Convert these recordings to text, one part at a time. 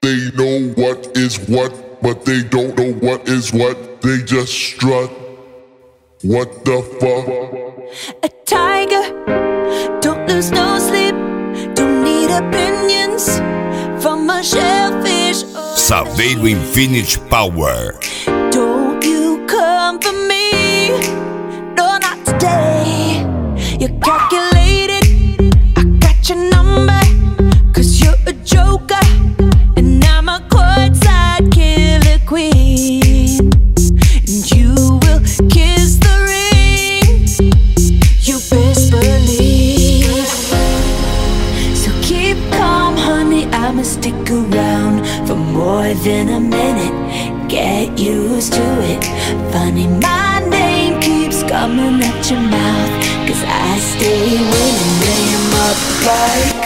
they know what is what, but they don't know what is what. They just strut. What the fuck? A tiger, don't lose no sleep. Don't need opinions from a shellfish. Saveiro Infinity Power. Don't you come for me, no, not today. You're calculated, I got your number, 'cause you're a joker, and I'm a courtside killer queen. And you will kiss the ring, you best believe. So keep calm, honey, I'ma stick around for more than a minute. Get used to it. Funny, my name keeps coming at your mouth, 'cause I stay winning. Name up like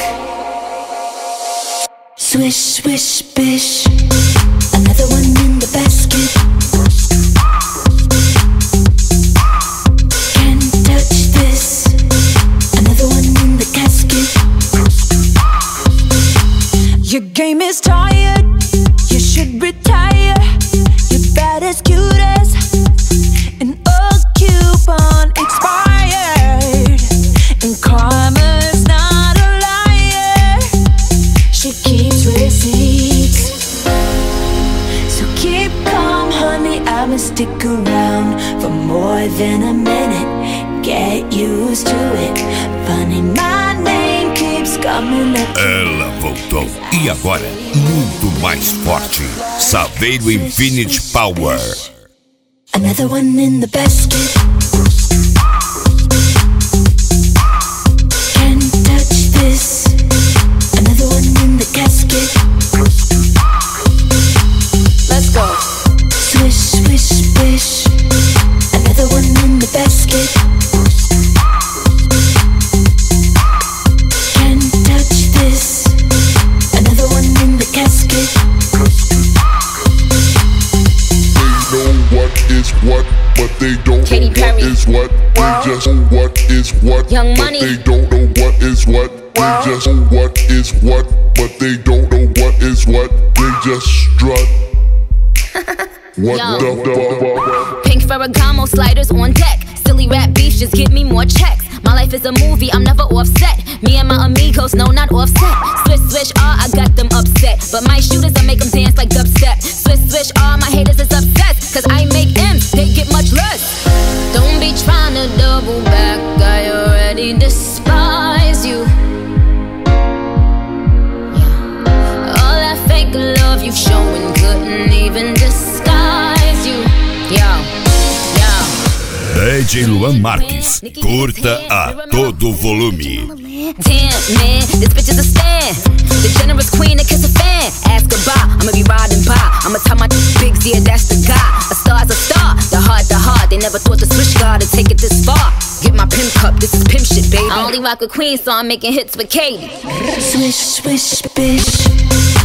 swish, swish, bish. Another one in the basket. Can't touch this. Another one in the casket. Your game is tired, you should retire. You're bad as cute as an old coupon expired. And karma's not a liar, she keeps receipts. So keep calm, honey, I'ma stick around for more than a minute. Get used to it. Funny, my name keeps coming up. Ela voltou. E agora, muito mais forte. Saveiro Infinity Power. Another one in the basket. Can't touch this. Another one in the casket. Let's go. Swish, swish, bish. Another one in the basket. Can't touch this. Another one in the casket. They know what is what, but they don't Katy know Perry. what is what. They just know what is what, Young but Money. they don't know what is what. They just know what is what, but they don't know what is what. They just strut. What Yo. the fuck? Pink Ferragamo sliders on deck. Silly rap beef, just give me more checks. My life is a movie, I'm never offset. Me and my amigos, no, not offset. Swish, swish, I got them upset. But my shooters, I make them dance like dubstep. Swish, swish, my haters is obsessed. 'Cause I make M's, they get much less. Don't be trying to double back, I already despise you. Yeah. All that fake love you showing couldn't even disguise you. Yo, yo. DJ Luan Marques. Curta a todo volume. Damn, man, this bitch is a stan. The generous queen that kiss a fan. Ask goodbye, I'ma be riding by. I'ma tell my bigs, yeah, that's the guy. A star's a star, the heart. They never thought the switch guard would take it this far. Get my pimp cup, this is pimp shit, baby. I only rock with queens, so I'm making hits with Katie. Swish, swish, bish.